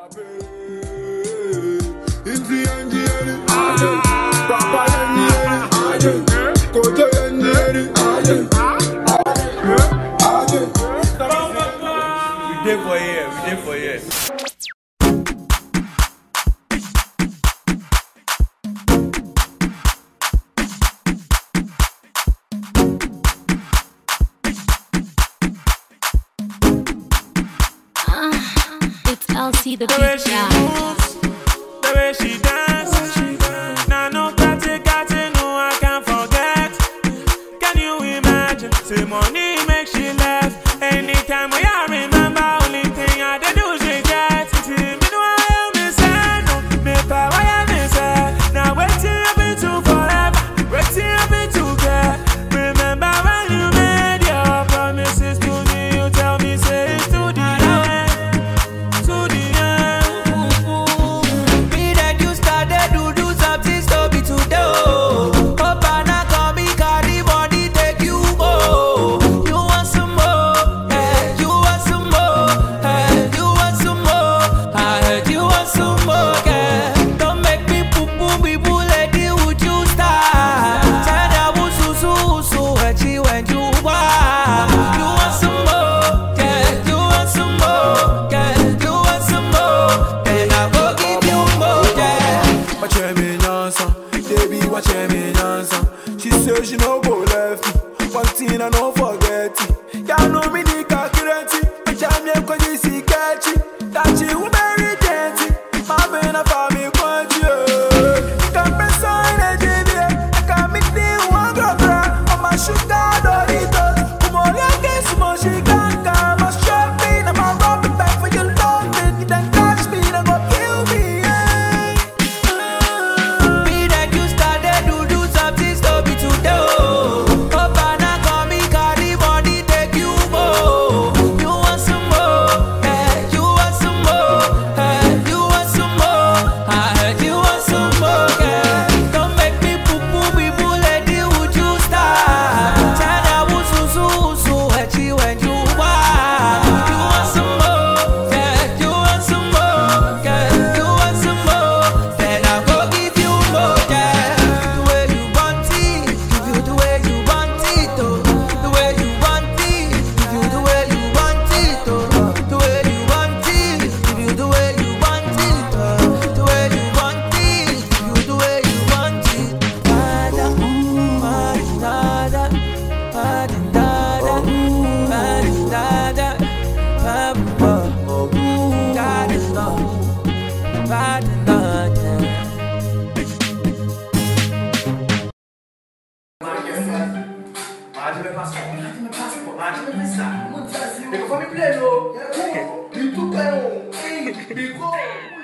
We did for years. It's LC the The way beat she guy. moves, the way she dances. Now no got no I can't forget. Can you imagine? Say money makes she laugh. Anytime we are remember, only thing I did do is regret. See me do I am inside, no me pa why am inside. Now waiting up into forever, waiting up into get. Remember when you made your promises to me? You tell me say it's to the end. To the end. Me that you started to do something, stop it today. Hope I not come me carry money, take you go. You want some more? Yeah, you want some more? Yeah, you want some more? I heard you want some more, yeah. Don't make me poo poo me boo, lady, would you stop? Chana wusu when you walk. You want some more? Yeah, you want some more? Yeah, you want some more? Then I go give you more, yeah. Watch me dancer, baby, watch me dancer. She says she no go left me. One thing I don't forget it. Y'all know me the calculate. But I'm here cause you see catchy. That she will marry dainty. My man, I found me quite you. Can't press on energy, I can't meet the one girl. I'm a sugar Doritos. Come on, I guess more she can't come. I'm shopping, I'm a robbing back for your love. You done catch me, then go kill me, yeah. Me that you started to do something, stop it today. Hope I not come me carry money, take you go. You want some more? Yeah, you want some more? Yeah, you want some more? I heard you want some more, yeah. Don't make me poo poo me boo, lady, would you stop? Chana wusu when you walk. You want some more? Yeah, you want some more? Yeah, you want some more? Then I go give you more, yeah. The way you want it, give you the way you want it, oh. The way you want it, give you the way you want it, oh. The way you want it, give you the way you want it, oh. The way you want it, give you the way you want it. Nada, nada, nada, nada, nada, Imagine me play, no. Me too,